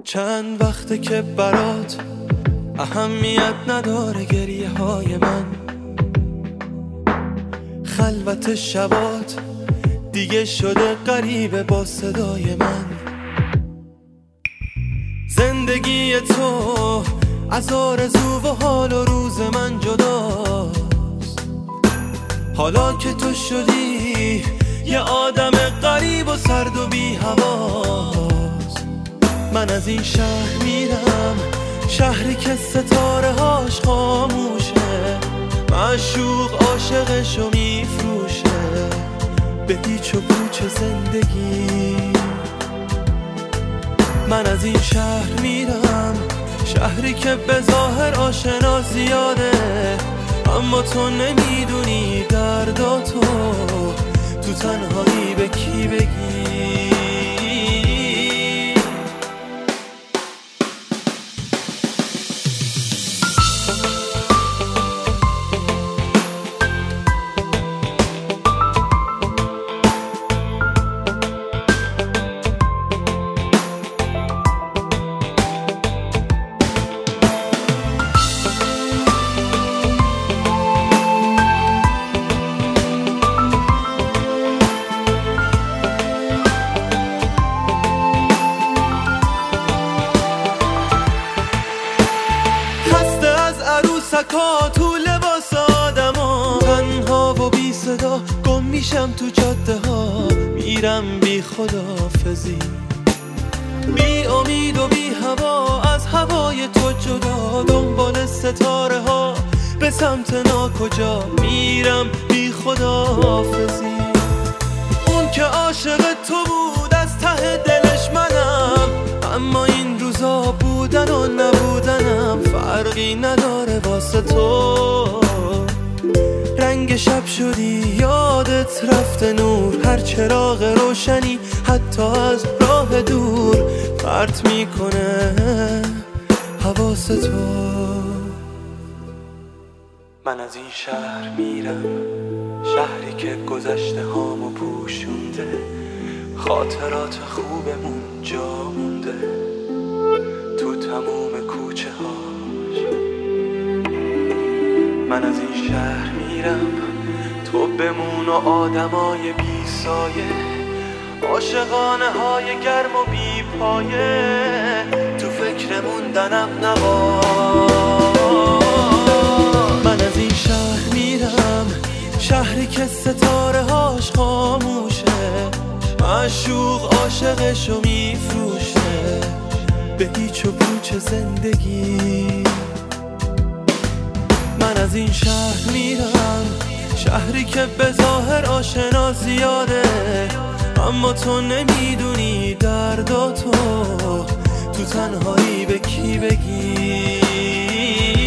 چند وقته که برات اهمیت نداره گریه های من، خلوت شبات دیگه شده غریبه با صدای من. زندگی تو از آرزو و حال و روز من جداست، حالا که تو شدی یه آدم غریب و سرد و بی حواس. من از این شهر میرم، شهری که ستاره هاش خاموشه، معشوق عاشقشو میفروشه به هیچ و پوچ زندگی. من از این شهر میرم، شهری که به ظاهر آشنا زیاده، اما تو نمیدونی درداتو تو تنهایی به کی بگی. سکا تو لباس آدما، تنها و بی صدا گم میشم تو جاده ها، میرم بی خداحافظی، بی امید و بی هوا، از هوای تو جدا، دنبال ستاره ها به سمت ناکجا، میرم بی خداحافظی. اون که عاشق تو بود از ته دلش منم، اما این روزا بودن و نبودنم فرقی نداره واسه تو. رنگ شب شدی یادت رفته نور، هر چراغ روشنی حتی از راه دور پرت میکنه حواس تو. من از این شهر میرم، شهری که گذشته هامو پوشونده، خاطرات خوبمون جا مونده تو تموم کوچه هاش. من از این شهر میرم، تو بمون و آدمای بی سایه، عاشقانه های گرم و بی پایه، تو فکر موندنم نباش. من از این شهر میرم، شهری که ستاره هاش خاموشه، معشوق عاشقشو میفروشه به هیچ و پوچ زندگی. من از این شهر میرم، شهری که به ظاهر آشنا زیاده، اما تو نمیدونی درداتو تو تنهایی به کی بگی.